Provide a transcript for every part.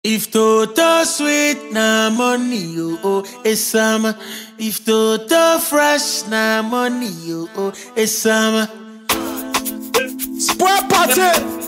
If Toto sweet na money you owe it's summer. If Toto fresh na money you owe it's summer. Square party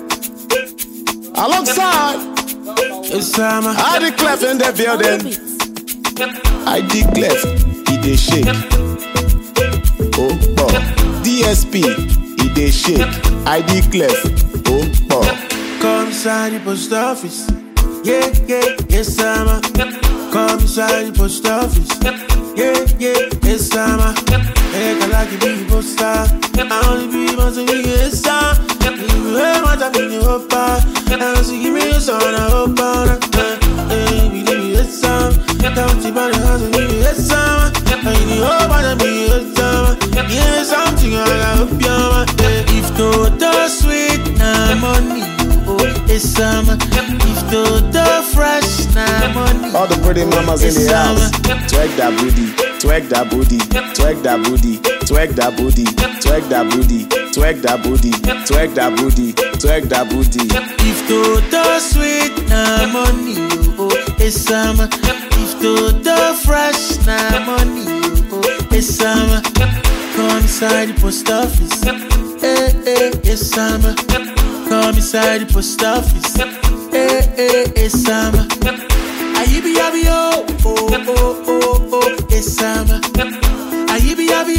alongside It's summer. I the clef in the building. I the clef, he dey shake. Oh, boy. DSP, he dey shake. I the clef, oh, boy. Come inside the post office. Yeah, it's summer. Come inside the post office. Yeah, it's summer. Hey, I like to be poster. I only be once a week, it's summer. You hear what I mean, you hope I give me a son, I hope I hey, we give me a song. Don't you bother hustle, give me a summer. I need hope I be a summer. Give me something, I hope you're if Toto sweet, na money. It's summer. If Toto fresh, na money. All the pretty mamas in the house. Twerk that booty, twerk that booty, twerk that booty, twerk that booty, twerk that booty, twerk that booty, twerk that booty, twerk that booty. If Toto sweet, na money. It's summer. If Toto fresh, na money. It's summer. Come inside the post office. It's summer. Come inside the post office. It's summer. Ayibi yabi oh, it's summer. Ayibi yabi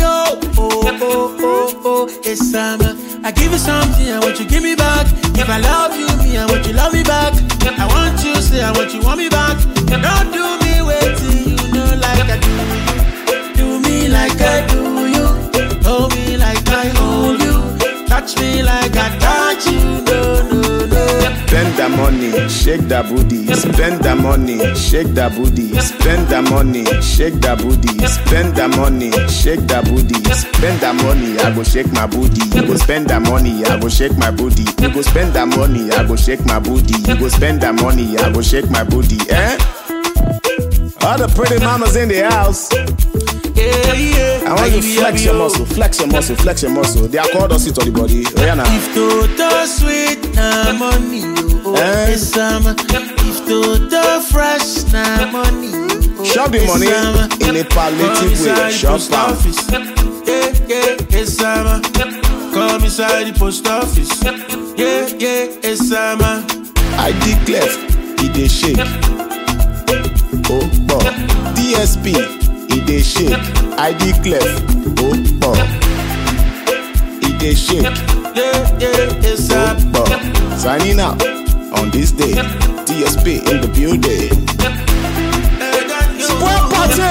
oh, it's summer. I give you something, I want you give me back. If I love you, me, I want you love me back. I want you say, I want you want me back. Don't do me waiting, you know like I do you. Do me like I do you. Hold me like I hold you. Touch me like I touch you. No. Spend the money, shake that booty. Spend the money, shake that booty. Spend the money, shake that booty. Spend the money, shake that booty. Spend the money, I go shake my booty. You go spend the money, I go shake my booty. You go spend the money, I go shake my booty. You go spend the money, I go shake my booty. All the pretty mamas in the house. Yeah. I want you to flex your muscle, flex your muscle, flex your muscle. They are called us it on the body. Oh, yeah, now. If Toto sweet, na money. It's summer. If Toto fresh, na money. Shop the money in a palliative way. Shop office. Yeah, it's summer. Come inside the post office. Yeah, it's summer. I declare, he dey shake. Oh, boy. DSP, he dey shake. I declare, oh, boy. He dey shake. Yeah, it's summer. Oh, boy. Signing out on this day. DSP in the building. Square party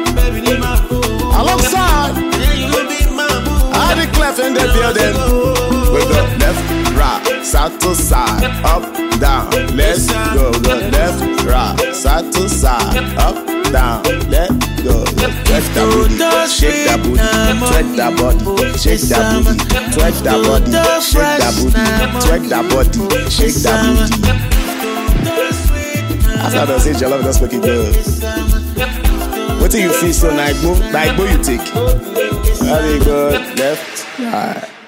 alongside I the clef in the building. We go left, right, side to side, up, down. Let's go. Go left, right, side to side, up, down. Let's go. Twerk that booty, shake that booty, twerk that body, shake that booty, twerk that body, shake that booty, twerk that body, shake that booty. After the say your love just make it good. What do you feel so like? Like you take? Very good. Left, right.